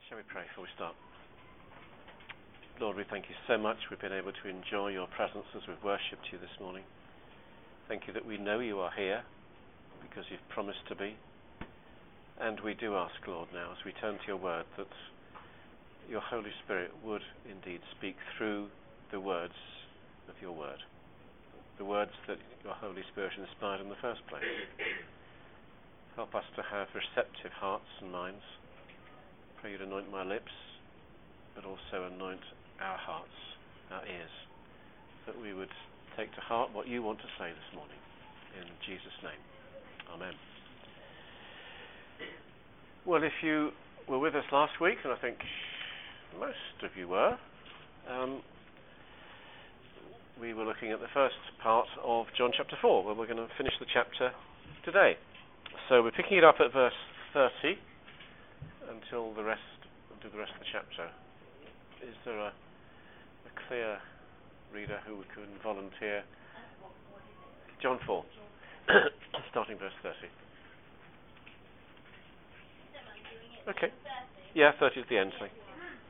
Shall we pray before we start? Lord, we thank you so much we've been able to enjoy your presence as we've worshipped you this morning. Thank you that we know you are here because you've promised to be. And we do ask, Lord, now as we turn to your word, that your Holy Spirit would indeed speak through the words of your word, the words that your Holy Spirit inspired in the first place. Help us to have receptive hearts and minds. Pray you'd anoint my lips, but also anoint our hearts, our ears, that we would take to heart what you want to say this morning. In Jesus' name. Amen. Well, if you were with us last week, and I think most of you were, we were looking at the first part of John chapter 4, where we're going to finish the chapter today. So we're picking it up at verse 30 until the rest of the chapter. Is there a clear reader who can volunteer? John 4, starting verse 30. Okay. Yeah, 30 is the end. Thing.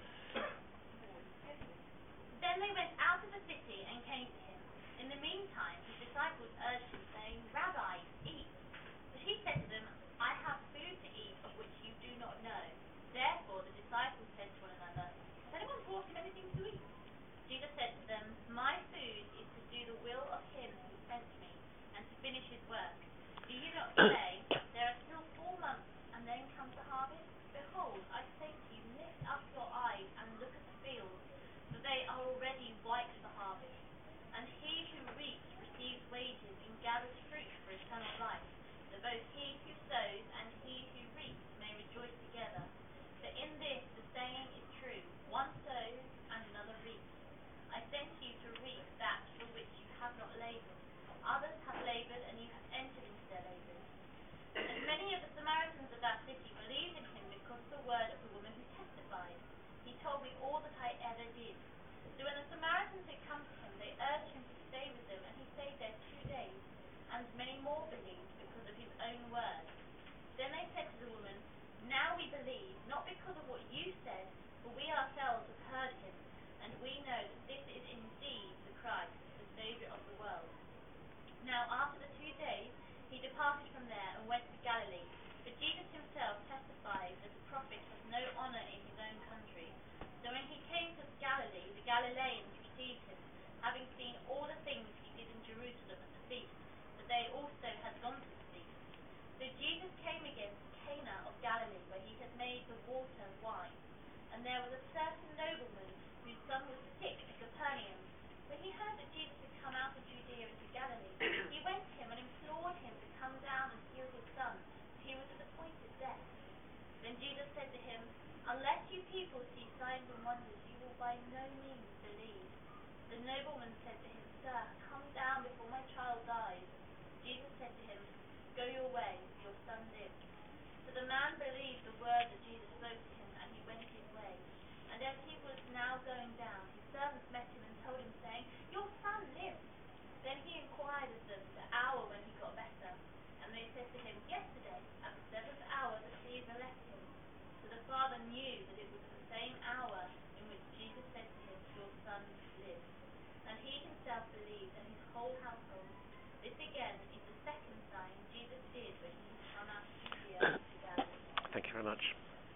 Then they went out of the city and came to him. In the meantime, his disciples urged him, saying, "Rabbi, eat." But he said to them, "I have food to eat of which you do not know." Therefore the disciples said to one another, "Has anyone brought him anything to eat?" Jesus said to them, "My food is to do the will of him who sent me, and to finish his work. Do you not say, there are still 4 months, and then comes the harvest? Behold, I say to you, lift up your eyes and look at the fields, for they are already white for harvest. And he who reaps receives wages and gathers fruit for eternal life, that both he who sows and he who reaps may rejoice together. For in this the saying is true, one sows and another reaps. I sent you to reap that for which you have not labored. Others have labored, and you have entered into their labors." And many of the Samaritans of that city believed in him because of the word of the woman who testified, "He told me all that I ever did." So when the Samaritans had come to him, they urged him to stay with them, and he stayed there 2 days. And many more believed because of his own word. Then they said to the woman, "Now we believe, not because of what you said, for we ourselves have heard him, and we know that this is indeed the Christ, the Saviour of the world." Now after the 2 days, he departed from there and went to Galilee. But Jesus himself testifies that a prophet has no honor in his own country. So when he came to Galilee, the Galileans received him, having seen all the things he did in Jerusalem at the feast, for they also had gone to the feast. So Jesus came again to Cana of Galilee, where he had made the water wine. And there was a certain nobleman whose son was sick at Capernaum. When he heard that Jesus had come out of Judea into Galilee, he went to him and implored him to come down and heal his son, for he was at the point of death. Then Jesus said to him, "Unless you people see signs and wonders, you will by no means believe." The nobleman said to him, "Sir, come down before my child dies." Jesus said to him, "Go your way, your son lives." So the man believed the word that Jesus spoke to him, and he went his way. And as he was now going down, his servants met him and told him, saying, "Your son lives." Then he inquired of them the hour when he got better. And they said to him, "Yesterday, at the 7th hour, the fever left him." So the father knew that it was the same hour in which Jesus said to him, "Your son lives." And he himself believed, and his whole household. This again is the second sign Jesus did when he had come out of Judea to Galilee. Thank you very much.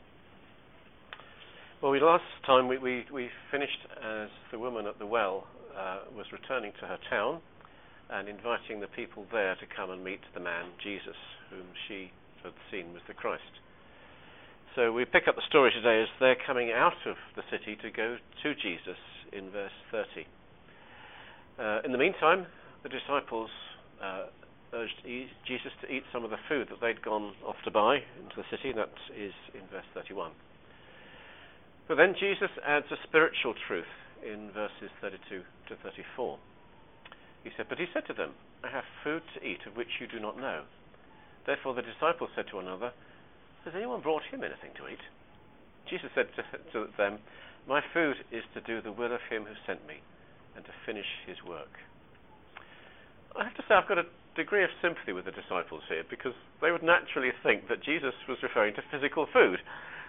Well, last time we finished as the woman at the well was returning to her town and inviting the people there to come and meet the man, Jesus, whom she had seen was the Christ. So we pick up the story today as they're coming out of the city to go to Jesus in verse 30. In the meantime, the disciples urged Jesus to eat some of the food that they'd gone off to buy into the city, and that is in verse 31. But then Jesus adds a spiritual truth in verses 32 to 34. He said, "But he said to them, I have food to eat of which you do not know." Therefore the disciples said to one another, "Has anyone brought him anything to eat?" Jesus said to them, "My food is to do the will of him who sent me, and to finish his work." I have to say I've got a degree of sympathy with the disciples here, because they would naturally think that Jesus was referring to physical food.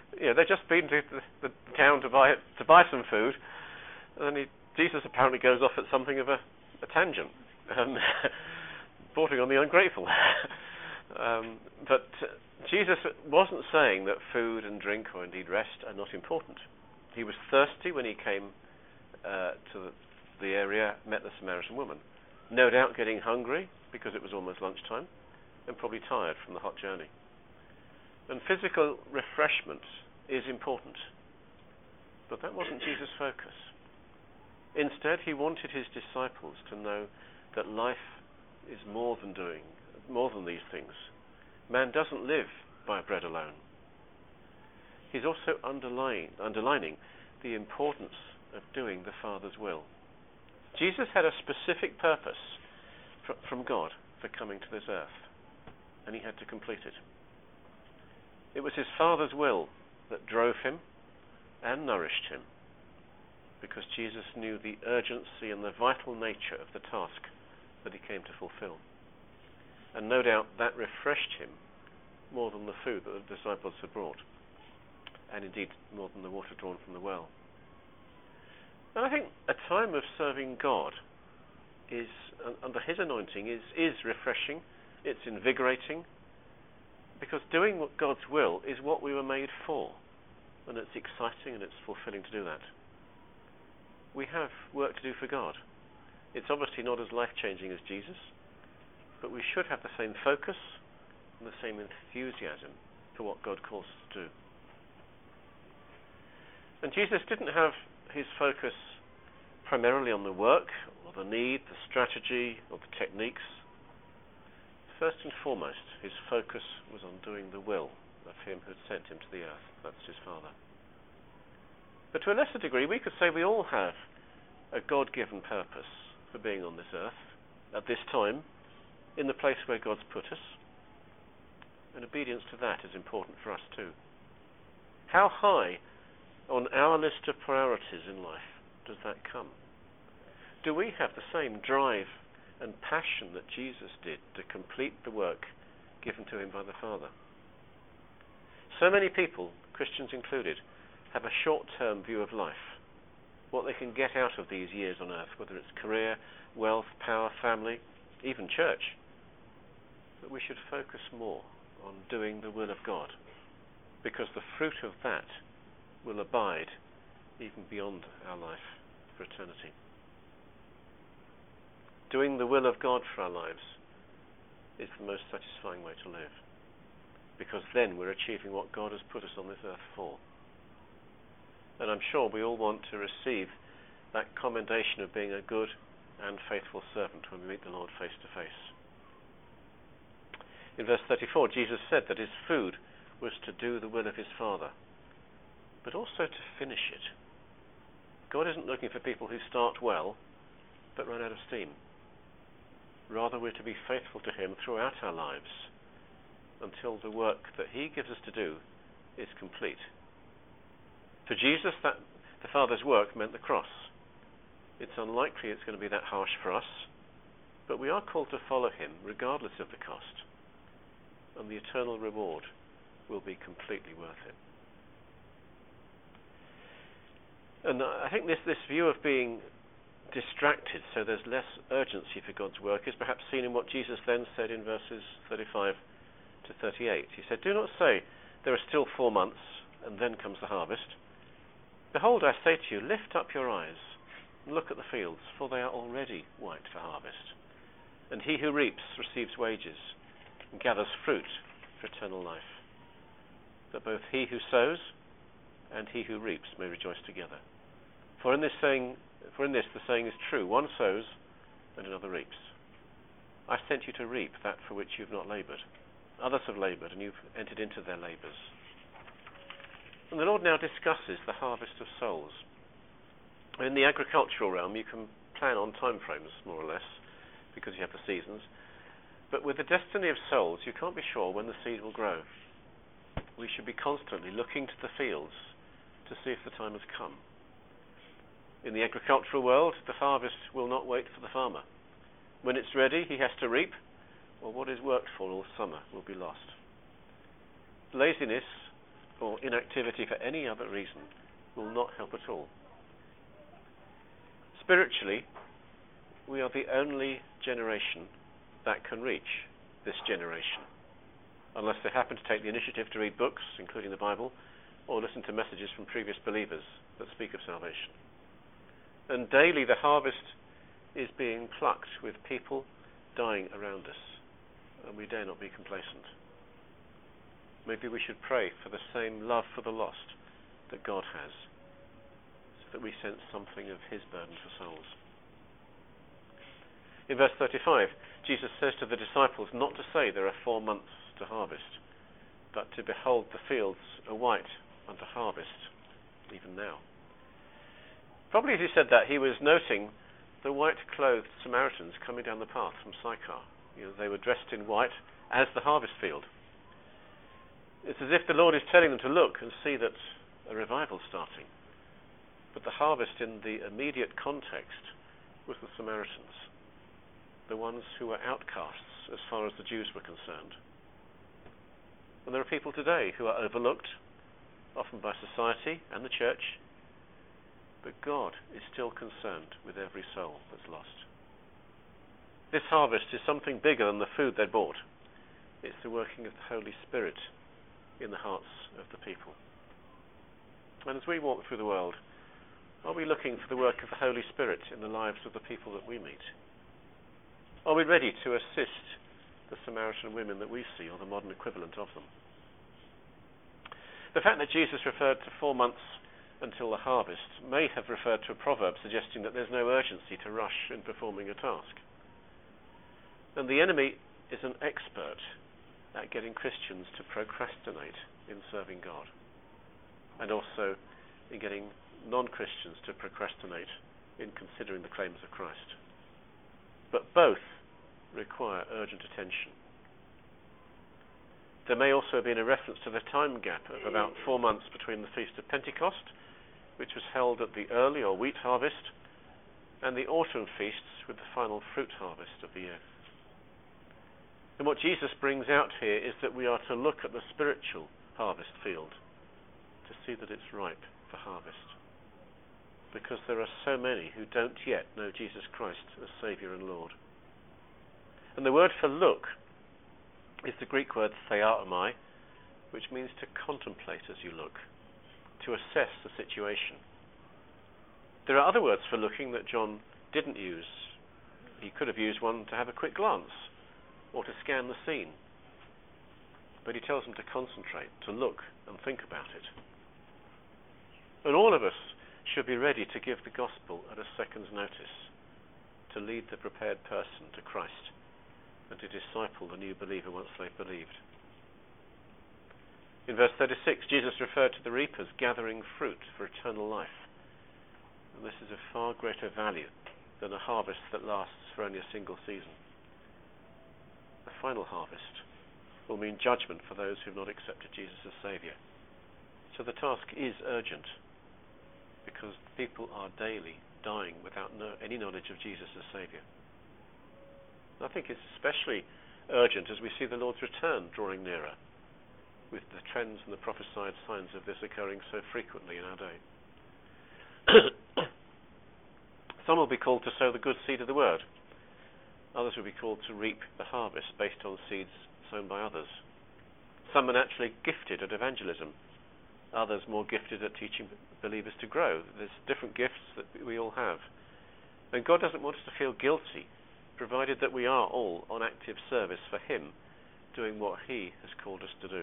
they've just been to the town to buy some food, and then Jesus apparently goes off at something of a tangent, bordering on the ungrateful. But Jesus wasn't saying that food and drink, or indeed rest, are not important. He was thirsty when he came to the area, met the Samaritan woman. No doubt getting hungry because it was almost lunchtime, and probably tired from the hot journey. And physical refreshment is important, but that wasn't Jesus' focus. Instead, he wanted his disciples to know that life is more than these things. Man doesn't live by bread alone. He's also underlining the importance of doing the Father's will. Jesus had a specific purpose from God for coming to this earth, and he had to complete it. It was his Father's will that drove him and nourished him, because Jesus knew the urgency and the vital nature of the task that he came to fulfill. And no doubt that refreshed him more than the food that the disciples had brought, and indeed more than the water drawn from the well. And I think a time of serving God is, under his anointing, is refreshing, it's invigorating, because doing God's will is what we were made for, and it's exciting and it's fulfilling to do that. We have work to do for God. It's obviously not as life-changing as Jesus, but we should have the same focus and the same enthusiasm for what God calls us to do. And Jesus didn't have his focus primarily on the work, or the need, the strategy, or the techniques. First and foremost, his focus was on doing the will of him who had sent him to the earth. That's his Father. But to a lesser degree, we could say we all have a God-given purpose for being on this earth, at this time, in the place where God's put us. And obedience to that is important for us too. How high on our list of priorities in life does that come? Do we have the same drive and passion that Jesus did to complete the work given to him by the Father? So many people, Christians included, have a short-term view of life, what they can get out of these years on earth, whether it's career, wealth, power, family, even church. But we should focus more on doing the will of God, because the fruit of that will abide even beyond our life for eternity. Doing the will of God for our lives is the most satisfying way to live, because then we're achieving what God has put us on this earth for. And I'm sure we all want to receive that commendation of being a good and faithful servant when we meet the Lord face to face. In verse 34, Jesus said that his food was to do the will of his Father, but also to finish it. God isn't looking for people who start well, but run out of steam. Rather, we're to be faithful to him throughout our lives, until the work that he gives us to do is complete. For Jesus, the Father's work meant the cross. It's unlikely it's going to be that harsh for us, but we are called to follow him regardless of the cost, and the eternal reward will be completely worth it. And I think this view of being distracted so there's less urgency for God's work is perhaps seen in what Jesus then said in verses 35 to 38. He said, "Do not say, 'There are still 4 months, and then comes the harvest.' Behold, I say to you, lift up your eyes and look at the fields, for they are already white for harvest. And he who reaps receives wages and gathers fruit for eternal life, that both he who sows and he who reaps may rejoice together. For in this the saying is true, one sows and another reaps. I sent you to reap that for which you have not laboured. Others have laboured, and you've entered into their labours." And the Lord now discusses the harvest of souls. In the agricultural realm, you can plan on time frames, more or less, because you have the seasons. But with the destiny of souls, you can't be sure when the seed will grow. We should be constantly looking to the fields to see if the time has come. In the agricultural world, the harvest will not wait for the farmer. When it's ready, he has to reap, or what is worked for all summer will be lost. Laziness or inactivity for any other reason will not help at all. Spiritually, we are the only generation that can reach this generation, unless they happen to take the initiative to read books, including the Bible, or listen to messages from previous believers that speak of salvation. And daily the harvest is being plucked with people dying around us, and we dare not be complacent. Maybe we should pray for the same love for the lost that God has, so that we sense something of his burden for souls. In verse 35, Jesus says to the disciples not to say there are 4 months to harvest, but to behold the fields are white unto harvest, even now. Probably as he said that, he was noting the white-clothed Samaritans coming down the path from Sychar. They were dressed in white as the harvest field. It's as if the Lord is telling them to look and see that a revival is starting. But the harvest in the immediate context was the Samaritans, the ones who were outcasts as far as the Jews were concerned. And there are people today who are overlooked, often by society and the church, but God is still concerned with every soul that's lost. This harvest is something bigger than the food they bought. It's the working of the Holy Spirit in the hearts of the people. And as we walk through the world, are we looking for the work of the Holy Spirit in the lives of the people that we meet? Are we ready to assist the Samaritan women that we see, or the modern equivalent of them? The fact that Jesus referred to 4 months until the harvest may have referred to a proverb suggesting that there's no urgency to rush in performing a task. And the enemy is an expert at getting Christians to procrastinate in serving God, and also in getting non-Christians to procrastinate in considering the claims of Christ. But both require urgent attention. There may also have been a reference to the time gap of about 4 months between the Feast of Pentecost, which was held at the early or wheat harvest, and the autumn feasts with the final fruit harvest of the year. And what Jesus brings out here is that we are to look at the spiritual harvest field to see that it's ripe for harvest, because there are so many who don't yet know Jesus Christ as Saviour and Lord. And the word for look is the Greek word theaomai, which means to contemplate as you look, to assess the situation. There are other words for looking that John didn't use. He could have used one to have a quick glance, or to scan the scene. But he tells them to concentrate, to look and think about it. And all of us should be ready to give the gospel at a second's notice, to lead the prepared person to Christ, and to disciple the new believer once they've believed. In verse 36, Jesus referred to the reapers gathering fruit for eternal life. And this is of far greater value than a harvest that lasts for only a single season. The final harvest will mean judgment for those who have not accepted Jesus as Saviour. So the task is urgent, because people are daily dying without any knowledge of Jesus as Saviour. I think it's especially urgent as we see the Lord's return drawing nearer, with the trends and the prophesied signs of this occurring so frequently in our day. Some will be called to sow the good seed of the word. Others will be called to reap the harvest based on seeds sown by others. Some are naturally gifted at evangelism, others more gifted at teaching believers to grow. There's different gifts that we all have. And God doesn't want us to feel guilty, provided that we are all on active service for Him, doing what He has called us to do.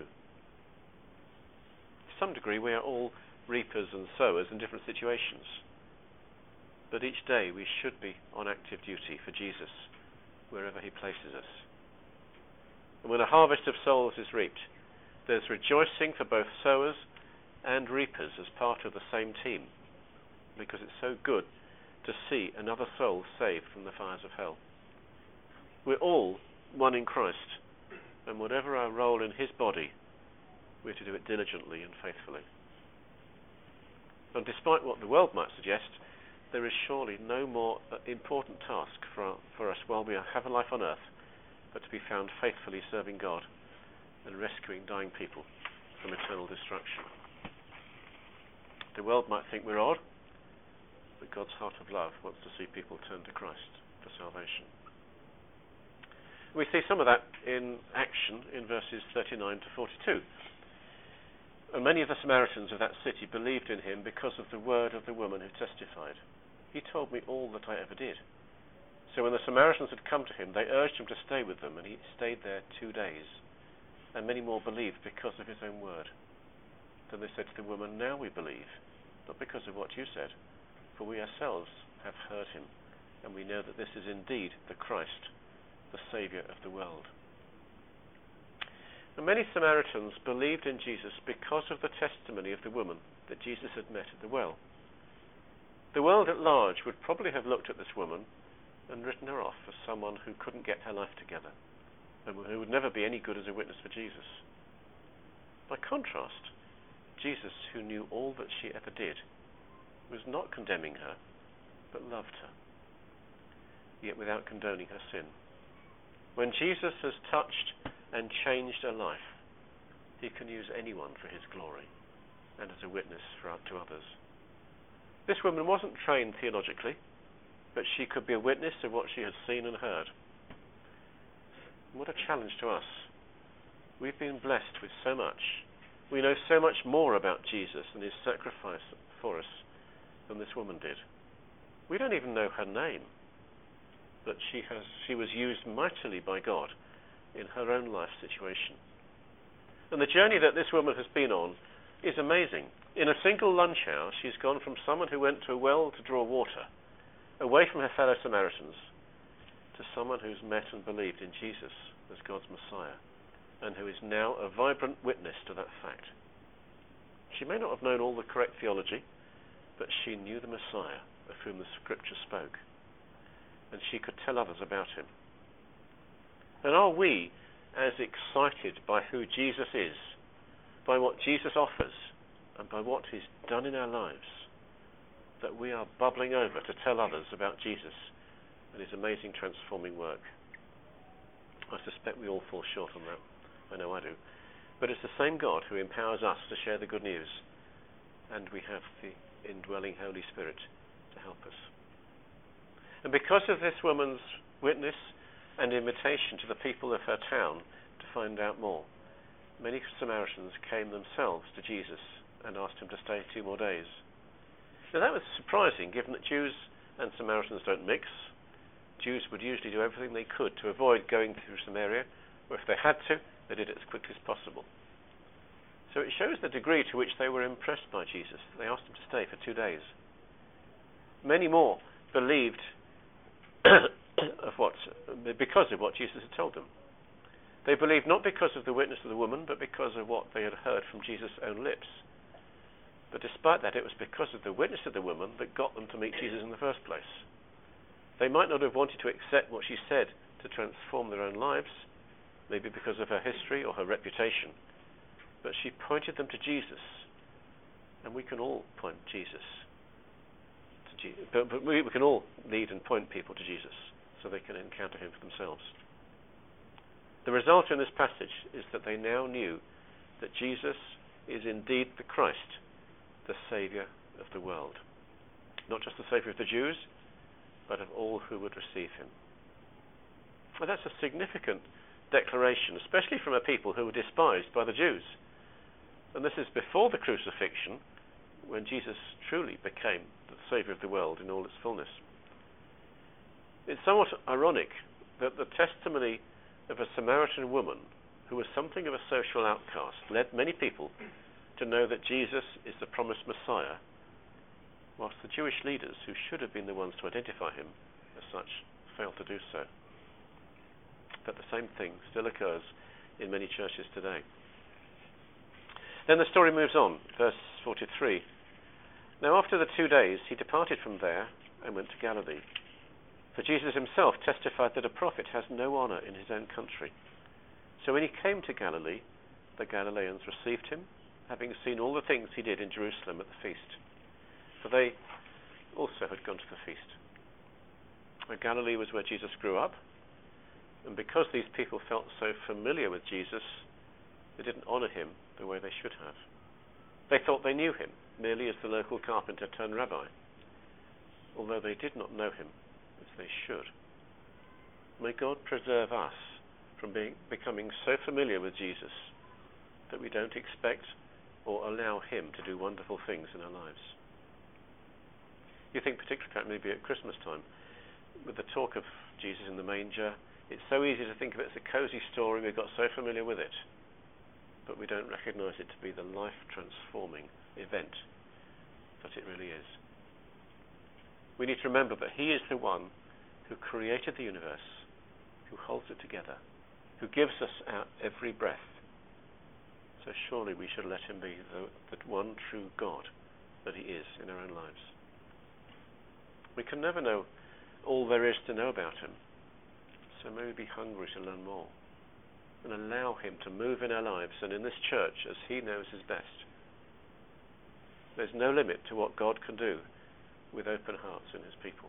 To some degree, we are all reapers and sowers in different situations. But each day we should be on active duty for Jesus, wherever He places us. And when a harvest of souls is reaped, there's rejoicing for both sowers and reapers as part of the same team, because it's so good to see another soul saved from the fires of hell. We're all one in Christ, and whatever our role in His body, we're to do it diligently and faithfully. And despite what the world might suggest, there is surely no more important task for us while we have a life on earth, but to be found faithfully serving God and rescuing dying people from eternal destruction. The world might think we're odd, but God's heart of love wants to see people turn to Christ for salvation. We see some of that in action in verses 39 to 42. And many of the Samaritans of that city believed in him because of the word of the woman who testified. He told me all that I ever did. So when the Samaritans had come to him, they urged him to stay with them, and he stayed there 2 days. And many more believed because of his own word. Then they said to the woman, "Now we believe, not because of what you said, for we ourselves have heard him, and we know that this is indeed the Christ, the Saviour of the world." And many Samaritans believed in Jesus because of the testimony of the woman that Jesus had met at the well. The world at large would probably have looked at this woman and written her off as someone who couldn't get her life together and who would never be any good as a witness for Jesus. By contrast, Jesus, who knew all that she ever did, was not condemning her, but loved her, yet without condoning her sin. When Jesus has touched and changed a life, he can use anyone for his glory and as a witness to others. This woman wasn't trained theologically, but she could be a witness of what she had seen and heard. What a challenge to us. We've been blessed with so much. We know so much more about Jesus and his sacrifice for us than this woman did. We don't even know her name, but she was used mightily by God in her own life situation. And the journey that this woman has been on is amazing. In a single lunch hour, she's gone from someone who went to a well to draw water, away from her fellow Samaritans, to someone who's met and believed in Jesus as God's Messiah, and who is now a vibrant witness to that fact. She may not have known all the correct theology, but she knew the Messiah of whom the Scripture spoke, and she could tell others about him. And are we as excited by who Jesus is, by what Jesus offers, and by what he's done in our lives, that we are bubbling over to tell others about Jesus and his amazing transforming work? I suspect we all fall short on that. I know I do. But it's the same God who empowers us to share the good news, and we have the indwelling Holy Spirit to help us. And because of this woman's witness and invitation to the people of her town to find out more, many Samaritans came themselves to Jesus and asked him to stay 2 more days. Now that was surprising, given that Jews and Samaritans don't mix. Jews would usually do everything they could to avoid going through Samaria, or if they had to, they did it as quickly as possible. So it shows the degree to which they were impressed by Jesus. They asked him to stay for 2 days. Many more believed because of what Jesus had told them. They believed not because of the witness of the woman, but because of what they had heard from Jesus' own lips. But despite that, it was because of the witness of the woman that got them to meet Jesus in the first place. They might not have wanted to accept what she said to transform their own lives, maybe because of her history or her reputation, but she pointed them to Jesus, and we can all point Jesus. But we can all lead and point people to Jesus so they can encounter him for themselves. The result in this passage is that they now knew that Jesus is indeed the Christ, the Saviour of the world. Not just the Saviour of the Jews, but of all who would receive him. Well, that's a significant declaration, especially from a people who were despised by the Jews. And this is before the crucifixion, when Jesus truly became the Saviour of the world in all its fullness. It's somewhat ironic that the testimony of a Samaritan woman, who was something of a social outcast, led many people to know that Jesus is the promised Messiah, whilst the Jewish leaders, who should have been the ones to identify him as such, failed to do so. But the same thing still occurs in many churches today. Then the story moves on, verse 43. Now after the 2 days he departed from there and went to Galilee. For Jesus himself testified that a prophet has no honor in his own country. So when he came to Galilee, the Galileans received him, having seen all the things he did in Jerusalem at the feast. For they also had gone to the feast. Now, Galilee was where Jesus grew up, and because these people felt so familiar with Jesus, they didn't honor him the way they should have. They thought they knew him, merely as the local carpenter turned rabbi, although they did not know him as they should. May God preserve us from becoming so familiar with Jesus that we don't expect or allow him to do wonderful things in our lives. You think particularly maybe at Christmas time, with the talk of Jesus in the manger, it's so easy to think of it as a cozy story, we've got so familiar with it, but we don't recognize it to be the life-transforming event that it really is. We need to remember that he is the one who created the universe, who holds it together, who gives us our every breath. So surely we should let him be the one true God that he is in our own lives. We can never know all there is to know about him, so may we be hungry to learn more and allow him to move in our lives and in this church as he knows is best. There's no limit to what God can do with open hearts in his people.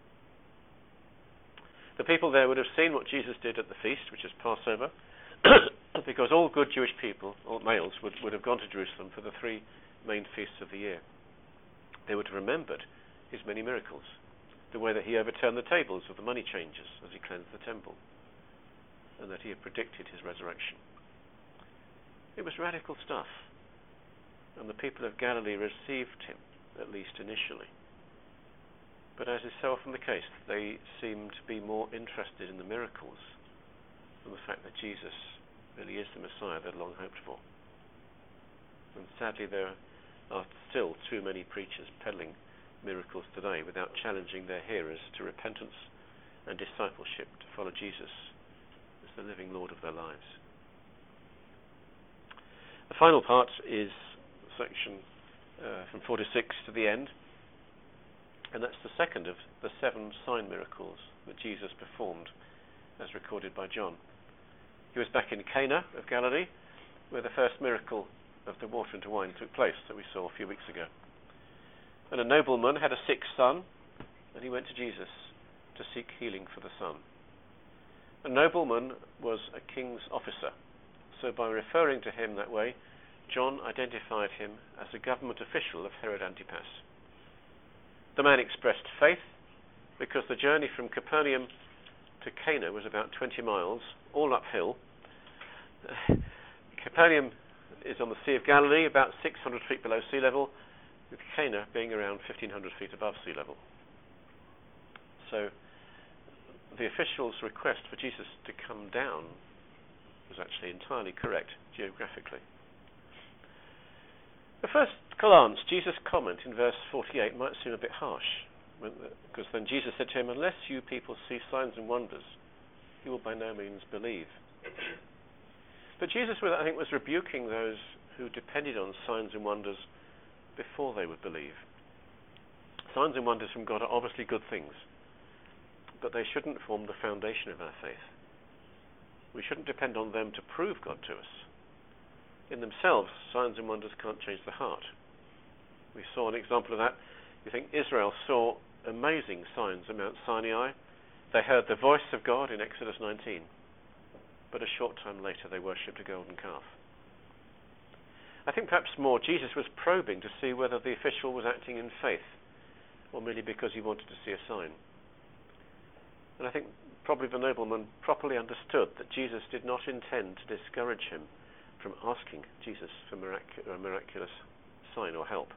The people there would have seen what Jesus did at the feast, which is Passover, because all good Jewish people, all males, would have gone to Jerusalem for the 3 main feasts of the year. They would have remembered his many miracles, the way that he overturned the tables of the money changers as he cleansed the temple, and that he had predicted his resurrection. It was radical stuff, and the people of Galilee received him, at least initially. But as is so often the case, they seem to be more interested in the miracles than the fact that Jesus really is the Messiah they'd long hoped for. And sadly, there are still too many preachers peddling miracles today without challenging their hearers to repentance and discipleship to follow Jesus as the living Lord of their lives. The final part is section from 46 to the end, and that's the second of the 7 sign miracles that Jesus performed as recorded by John. He was back in Cana of Galilee, where the first miracle of the water into wine took place that we saw a few weeks ago. And a nobleman had a sick son, and he went to Jesus to seek healing for the son. A nobleman was a king's officer, so by referring to him that way, John identified him as a government official of Herod Antipas. The man expressed faith because the journey from Capernaum to Cana was about 20 miles, all uphill. Capernaum is on the Sea of Galilee, about 600 feet below sea level, with Cana being around 1,500 feet above sea level. So the official's request for Jesus to come down was actually entirely correct geographically. At first glance, Jesus' comment in verse 48 might seem a bit harsh, because then Jesus said to him, "Unless you people see signs and wonders, you will by no means believe." But Jesus, I think, was rebuking those who depended on signs and wonders before they would believe. Signs and wonders from God are obviously good things, but they shouldn't form the foundation of our faith. We shouldn't depend on them to prove God to us. In themselves, signs and wonders can't change the heart. We saw an example of that. You think Israel saw amazing signs at Mount Sinai. They heard the voice of God in Exodus 19, but a short time later they worshipped a golden calf. I think perhaps more Jesus was probing to see whether the official was acting in faith or merely because he wanted to see a sign. And I think probably the nobleman properly understood that Jesus did not intend to discourage him from asking Jesus for a miraculous sign or help.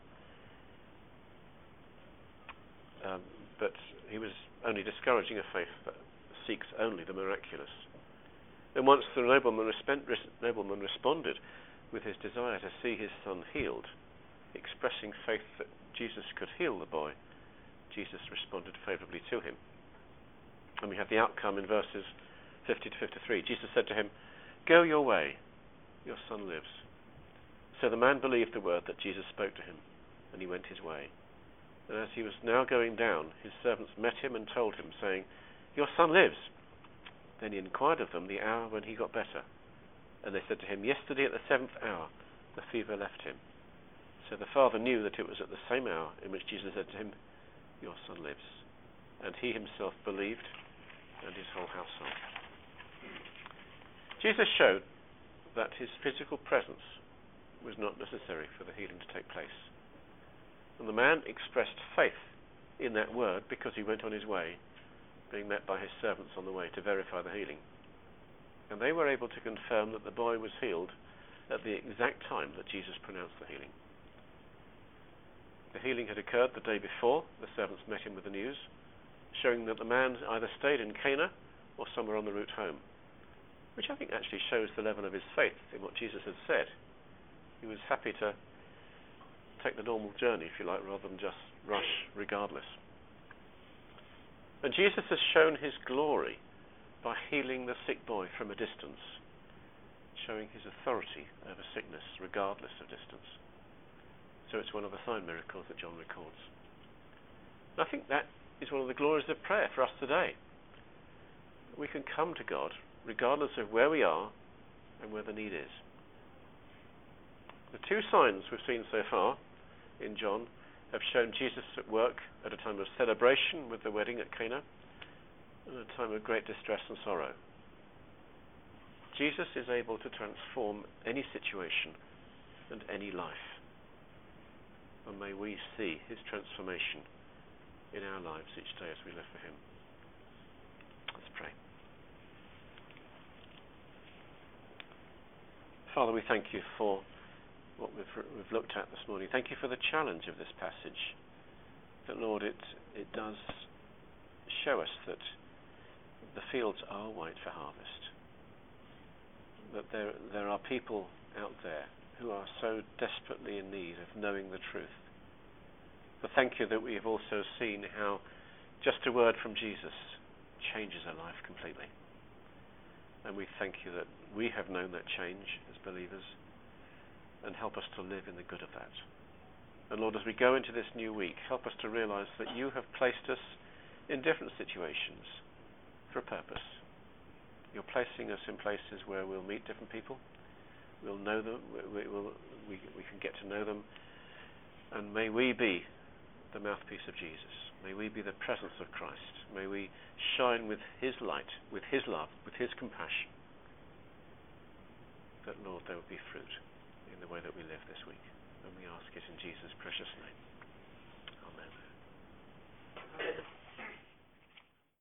But he was only discouraging a faith that seeks only the miraculous. And once the nobleman responded with his desire to see his son healed, expressing faith that Jesus could heal the boy, Jesus responded favourably to him. And we have the outcome in verses 50 to 53. Jesus said to him, "Go your way, your son lives." So the man believed the word that Jesus spoke to him, and he went his way. And as he was now going down, his servants met him and told him, saying, "Your son lives." Then he inquired of them the hour when he got better. And they said to him, "Yesterday at the 7th hour, the fever left him." So the father knew that it was at the same hour in which Jesus said to him, "Your son lives." And he himself believed, and his whole household. Jesus showed that his physical presence was not necessary for the healing to take place. And the man expressed faith in that word because he went on his way, being met by his servants on the way to verify the healing. And they were able to confirm that the boy was healed at the exact time that Jesus pronounced the healing. The healing had occurred the day before. The servants met him with the news, showing that the man either stayed in Cana or somewhere on the route home, which I think actually shows the level of his faith in what Jesus had said. He was happy to take the normal journey, if you like, rather than just rush regardless. And Jesus has shown his glory by healing the sick boy from a distance, showing his authority over sickness regardless of distance. So it's one of the sign miracles that John records. And I think that is one of the glories of prayer for us today. We can come to God regardless of where we are and where the need is. The two signs we've seen so far in John have shown Jesus at work at a time of celebration with the wedding at Cana and a time of great distress and sorrow. Jesus is able to transform any situation and any life. And may we see his transformation in our lives each day as we live for him. Let's pray. Father, we thank you for what we've looked at this morning. Thank you for the challenge of this passage. That, Lord, it does show us that the fields are white for harvest. That there are people out there who are so desperately in need of knowing the truth. But thank you that we have also seen how just a word from Jesus changes a life completely. And we thank you that we have known that change as believers, and help us to live in the good of that. And Lord, as we go into this new week, help us to realize that you have placed us in different situations for a purpose. You're placing us in places where we'll meet different people, we'll know them, we can get to know them, and may we be the mouthpiece of Jesus. May we be the presence of Christ. May we shine with his light, with his love, with his compassion. That, Lord, there will be fruit in the way that we live this week. And we ask it in Jesus' precious name. Amen.